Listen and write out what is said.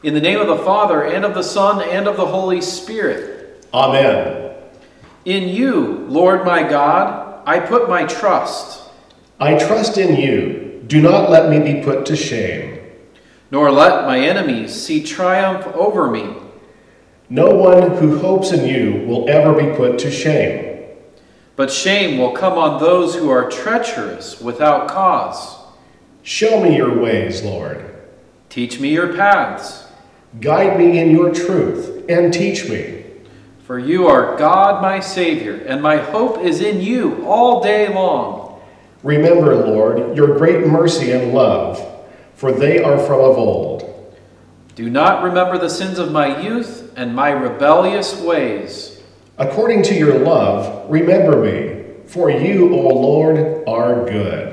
In the name of the Father, and of the Son, and of the Holy Spirit. Amen. In you, Lord my God, I put my trust. I trust in you. Do not let me be put to shame. Nor let my enemies see triumph over me. No one who hopes in you will ever be put to shame. But shame will come on those who are treacherous without cause. Show me your ways, Lord. Teach me your paths. Guide me in your truth and teach me. For you are God my Savior, and my hope is in you all day long. Remember, Lord, your great mercy and love, for they are from of old. Do not remember the sins of my youth and my rebellious ways. According to your love, remember me, for you, O Lord, are good.